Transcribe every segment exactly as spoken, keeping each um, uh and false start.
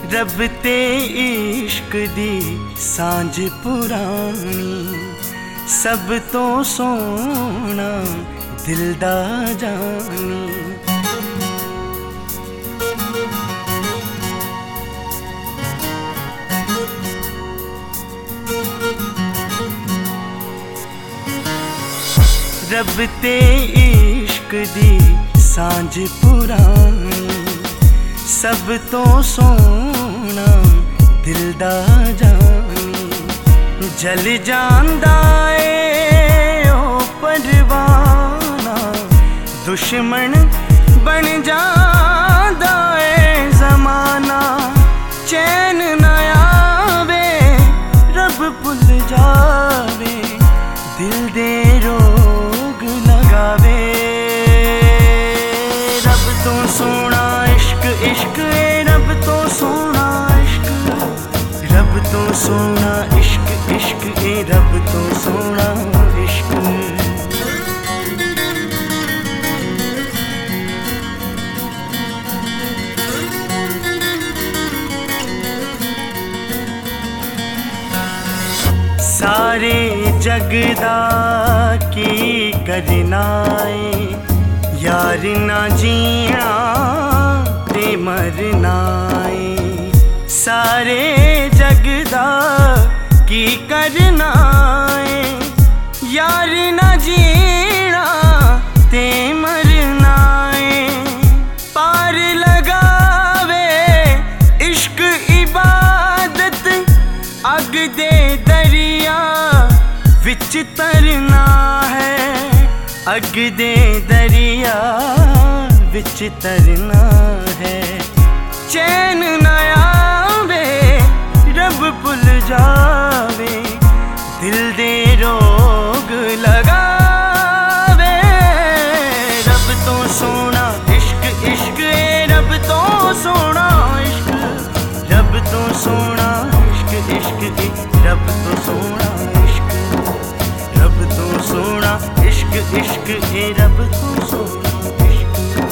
रब ते इश्क दी सांझ पुरानी, सब तो सोना दिल दा जानी। रब ते इश्क दी सांझ पुरानी, सब तो सोना दिल दा जानी। जल जांदा ए ओ परवाना, दुश्मन बन जांदा ए ज़माना। चैन न आवे रब भुल जावे, दिल दे रोग लगावे। रब तो सोना इश्क इश्क ए रब तो सोना इश्क, रब तो सोना इश्क इश्क ए रब तो सोना इश्क। सारे जगदा की करना है, यार ना जीना ते मरना है। सारे जगदा की करना है, यार ना जीना ते मरना है। पार लगावे इश्क इबादत, अग दे दरिया विच तरना है। अग दे दरिया विच तरना है। चैन न आवे रब भुल जावे, दिल दे रोग लगावे। रब तो सोना इश्क इश्क ए रब तो सोना इश्क, रब तो सोना इश्क इश्क ए रब तो सोना इश्क, रब तो सोना इश्क इश्क ए रब तो सोना इश्क।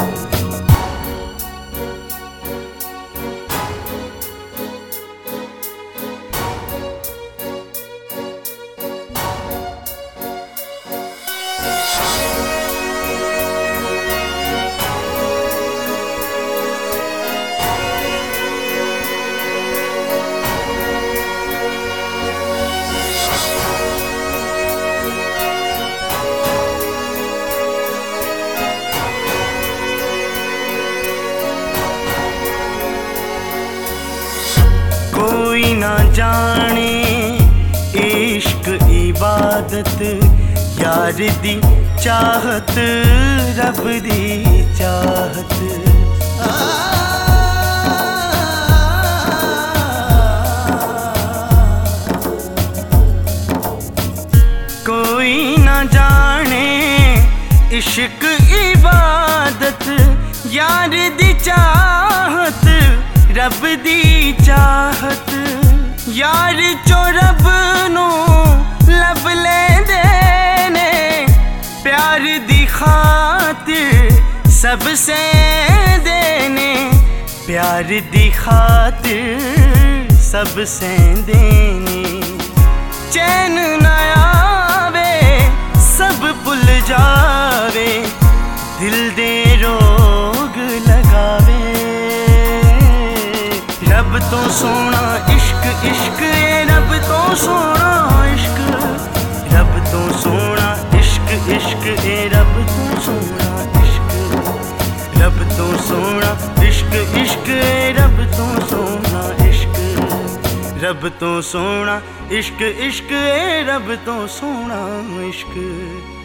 कोई ना जाने इश्क इबादत, यार दी चाहत रब दी चाहत। कोई ना जाने इश्क इबादत, यार दी चाहत रब दी चाहत। यार चो रब नू लब लेंदे ने, प्यार दी खातिर सब सेंदे ने। प्यार दी खातिर सब सेंदे ने। चैन न आवे सब भुल जावे, दिल दे रोग लगावे। रब तो सोना इश्क इश्क ए रब तो सोना इश्क, रब तो सोना इश्क इश्क ए रब तो सोना इश्क, रब तो सोना इश्क इश्क ए रब तो सोना इश्क, रब तो सोना इश्क इश्क ए रब तो सोना इश्क।